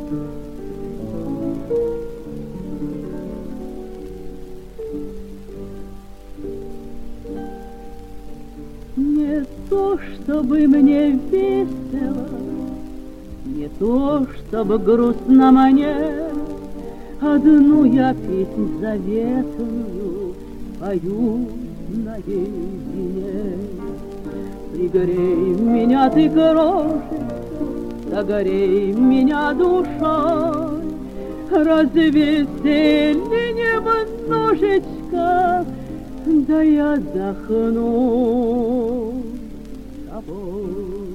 Не то, чтобы мне весело, не то, чтобы грустно мне, одну я песнь заветную пою наедине. Пригрей меня ты, крошечка, согрей меня душой, развесели немножечко, да я отдохну с тобой.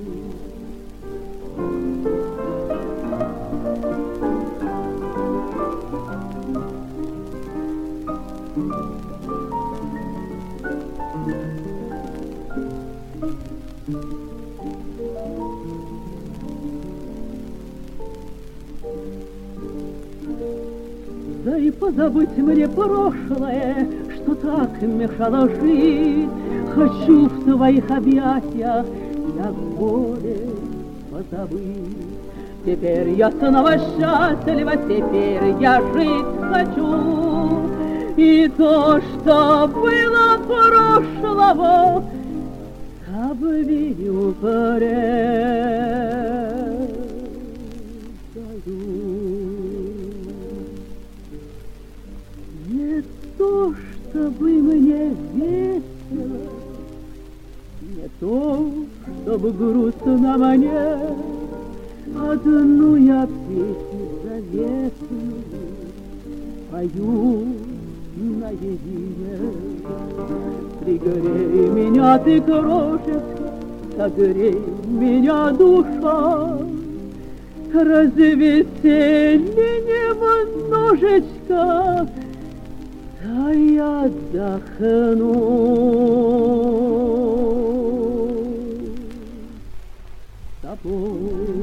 Да и позабыть мне прошлое, что так мешало жить. Хочу в твоих объятиях я горе позабыть. Теперь я снова счастлива, теперь я жить хочу. И то, что было прошлого, забыть предаю. Не то, чтобы мне весело, не то, чтобы грустно мне, одну я песню заветную пою наедине. Пригрей меня ты, крошечка, согрей меня душой, развесели немножечко, да я отдохну с тобой.